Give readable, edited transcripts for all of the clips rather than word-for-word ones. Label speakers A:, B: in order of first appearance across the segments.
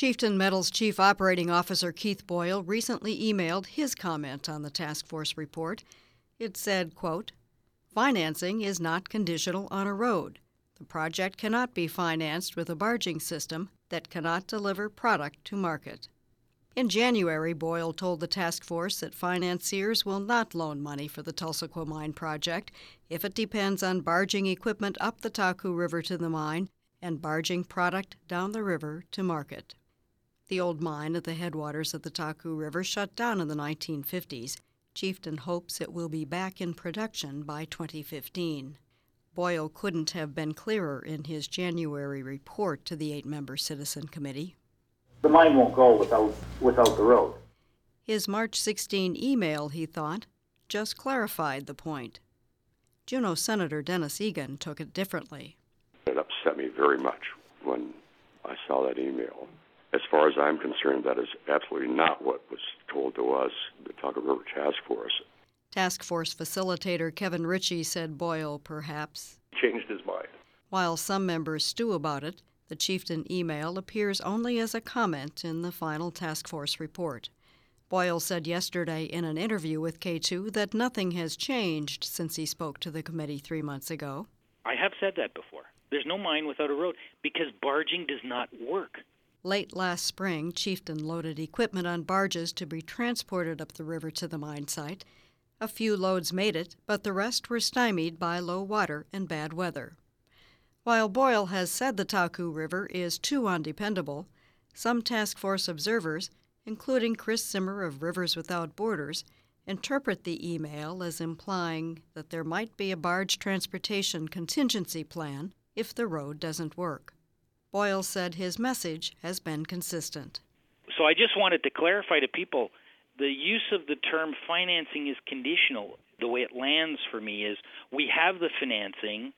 A: Chieftain Metals Chief Operating Officer Keith Boyle recently emailed his comment on the task force report. It said, quote, "Financing is not conditional on a road. The project cannot be financed with a barging system that cannot deliver product to market." In January, Boyle told the task force that financiers will not loan money for the Tulsaquah Mine project if it depends on barging equipment up the Taku River to the mine and barging product down the river to market. The old mine at the headwaters of the Taku River shut down in the 1950s. Chieftain hopes it will be back in production by 2015. Boyle couldn't have been clearer in his January report to the 8-member Citizen Committee.
B: The mine won't go without the road.
A: His March 16 email, he thought, just clarified the point. Juneau Senator Dennis Egan took it differently.
C: It upset me very much when I saw that email. As far as I'm concerned, that is absolutely not what was told to us, the Taku River Task Force.
A: Task Force facilitator Kevin Ritchie said Boyle perhaps
D: changed his mind.
A: While some members stew about it, the Chieftain email appears only as a comment in the final task force report. Boyle said yesterday in an interview with K2 that nothing has changed since he spoke to the committee 3 months ago.
E: I have said that before. There's no mine without a road because barging does not work.
A: Late last spring, Chieftain loaded equipment on barges to be transported up the river to the mine site. A few loads made it, but the rest were stymied by low water and bad weather. While Boyle has said the Taku River is too undependable, some task force observers, including Chris Zimmer of Rivers Without Borders, interpret the email as implying that there might be a barge transportation contingency plan if the road doesn't work. Boyle said his message has been consistent.
E: So I just wanted to clarify to people, the use of the term financing is conditional. The way it lands for me is we have the financing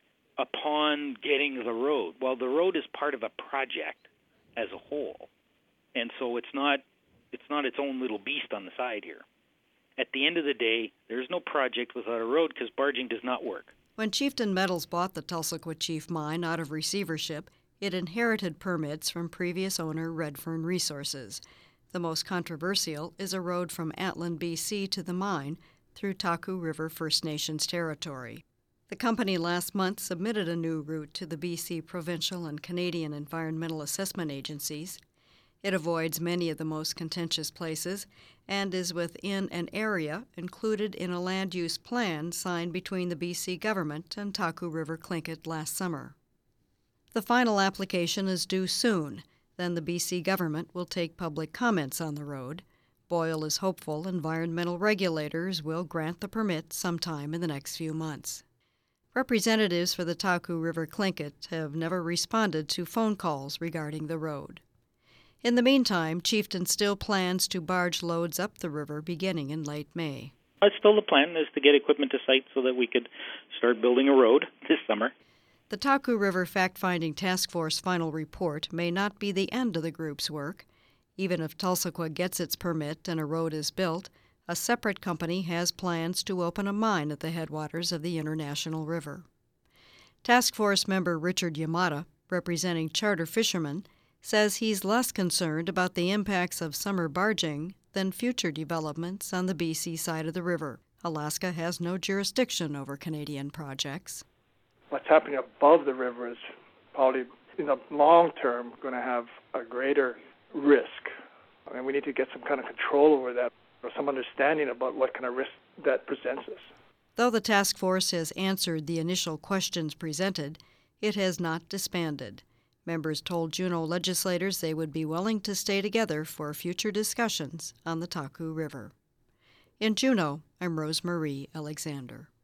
E: upon getting the road. Well, the road is part of a project as a whole. And so it's not its own little beast on the side here. At the end of the day, there's no project without a road because barging does not work.
A: When Chieftain Metals bought the Tulsaquah Chief Mine out of receivership, it inherited permits from previous owner Redfern Resources. The most controversial is a road from Antland, BC to the mine through Taku River First Nations territory. The company last month submitted a new route to the BC Provincial and Canadian Environmental Assessment Agencies. It avoids many of the most contentious places and is within an area included in a land use plan signed between the BC government and Taku River Tlingit last summer. The final application is due soon. Then the BC government will take public comments on the road. Boyle is hopeful environmental regulators will grant the permit sometime in the next few months. Representatives for the Taku River Tlingit have never responded to phone calls regarding the road. In the meantime, Chieftain still plans to barge loads up the river beginning in late May.
E: Still the plan is to get equipment to site so that we could start building a road this summer.
A: The Taku River Fact-Finding Task Force final report may not be the end of the group's work. Even if Tulsaquah gets its permit and a road is built, a separate company has plans to open a mine at the headwaters of the International River. Task Force member Richard Yamada, representing charter fishermen, says he's less concerned about the impacts of summer barging than future developments on the BC side of the river. Alaska has no jurisdiction over Canadian projects.
D: What's happening above the river is probably, in the long term, going to have a greater risk. I mean, we need to get some kind of control over that, or some understanding about what kind of risk that presents us.
A: Though the task force has answered the initial questions presented, it has not disbanded. Members told Juneau legislators they would be willing to stay together for future discussions on the Taku River. In Juneau, I'm Rose Marie Alexander.